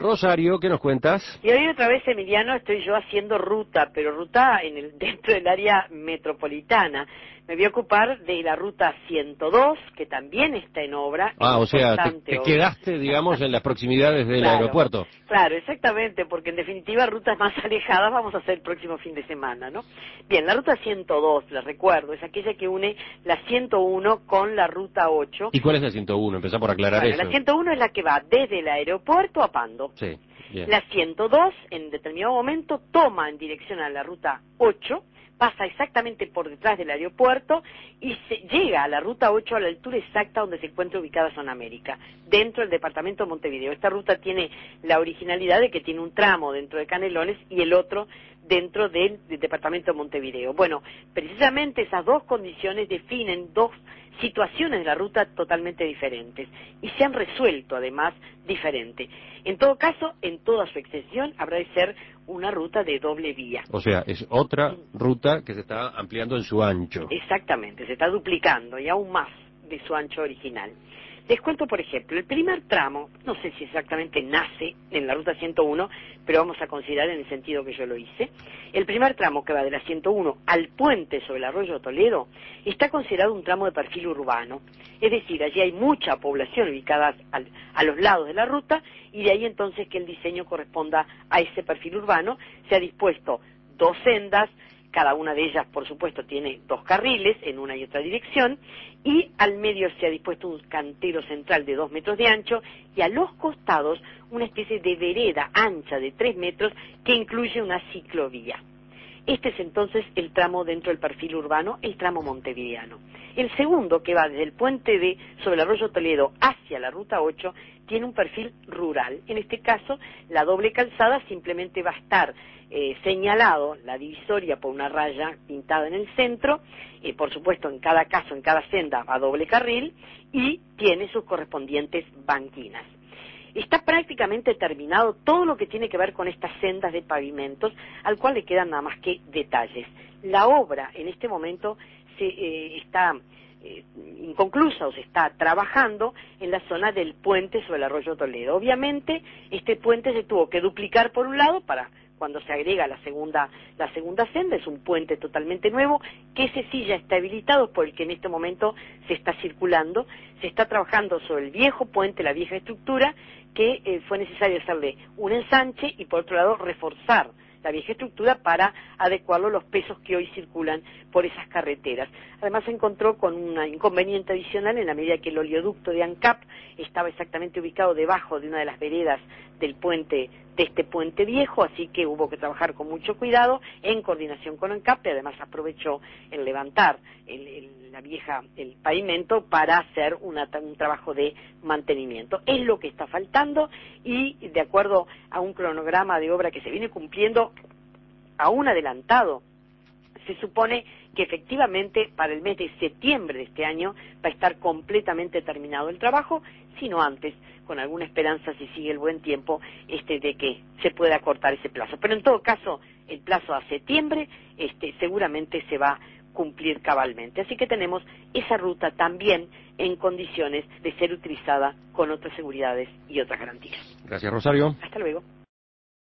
Rosario, ¿qué nos cuentas? Y hoy otra vez, Emiliano, estoy yo haciendo ruta, pero ruta dentro del área metropolitana. Me voy a ocupar de la ruta 102, que también está en obra. O sea, te quedaste, digamos, en las proximidades del aeropuerto. Claro, exactamente, porque en definitiva rutas más alejadas vamos a hacer el próximo fin de semana, ¿no? Bien, la ruta 102, les recuerdo, es aquella que une la 101 con la ruta 8. ¿Y cuál es la 101? Empezá por aclarar eso. La 101 es la que va desde el aeropuerto a Pando. Sí, bien. La 102, en determinado momento, toma en dirección a la ruta 8, pasa exactamente por detrás del aeropuerto y llega a la ruta 8 a la altura exacta donde se encuentra ubicada Zona América, dentro del departamento de Montevideo. Esta ruta tiene la originalidad de que tiene un tramo dentro de Canelones y el otro dentro del departamento de Montevideo. Bueno, precisamente esas dos condiciones definen dos situaciones de la ruta totalmente diferentes y se han resuelto además diferente. En todo caso, en toda su extensión habrá de ser una ruta de doble vía. O sea, es otra ruta que se está ampliando en su ancho. Exactamente, se está duplicando y aún más de su ancho original. Les cuento, por ejemplo, el primer tramo, no sé si exactamente nace en la ruta 101, pero vamos a considerar en el sentido que yo lo hice. El primer tramo que va de la 101 al puente sobre el arroyo Toledo está considerado un tramo de perfil urbano. Es decir, allí hay mucha población ubicada a los lados de la ruta y de ahí entonces que el diseño corresponda a ese perfil urbano. Se ha dispuesto dos sendas, cada una de ellas, por supuesto, tiene dos carriles en una y otra dirección, y al medio se ha dispuesto un cantero central de 2 metros de ancho, y a los costados una especie de vereda ancha de 3 metros que incluye una ciclovía. Este es entonces el tramo dentro del perfil urbano, el tramo montevideano. El segundo, que va desde el puente sobre el arroyo Toledo hacia la ruta 8, tiene un perfil rural. En este caso, la doble calzada simplemente va a estar señalado la divisoria por una raya pintada en el centro, por supuesto en cada caso, en cada senda a doble carril, y tiene sus correspondientes banquinas. Está prácticamente terminado todo lo que tiene que ver con estas sendas de pavimentos, al cual le quedan nada más que detalles. La obra en este momento está inconclusa o se está trabajando en la zona del puente sobre el arroyo Toledo. Obviamente este puente se tuvo que duplicar por un lado para cuando se agrega la segunda senda, es un puente totalmente nuevo, que ese sí ya está habilitado, por el que en este momento se está circulando, se está trabajando sobre el viejo puente, la vieja estructura, que fue necesario hacerle un ensanche y por otro lado reforzar la vieja estructura para adecuarlo a los pesos que hoy circulan por esas carreteras. Además se encontró con un inconveniente adicional en la medida que el oleoducto de ANCAP estaba exactamente ubicado debajo de una de las veredas del puente, de este puente viejo, así que hubo que trabajar con mucho cuidado en coordinación con ANCAP, y además aprovechó el levantar el pavimento para hacer un trabajo de mantenimiento. Es lo que está faltando y de acuerdo a un cronograma de obra que se viene cumpliendo, aún adelantado, se supone que efectivamente para el mes de septiembre de este año va a estar completamente terminado el trabajo, sino antes, con alguna esperanza, si sigue el buen tiempo, de que se pueda acortar ese plazo. Pero en todo caso, el plazo a septiembre seguramente se va a cumplir cabalmente. Así que tenemos esa ruta también en condiciones de ser utilizada con otras seguridades y otras garantías. Gracias, Rosario. Hasta luego.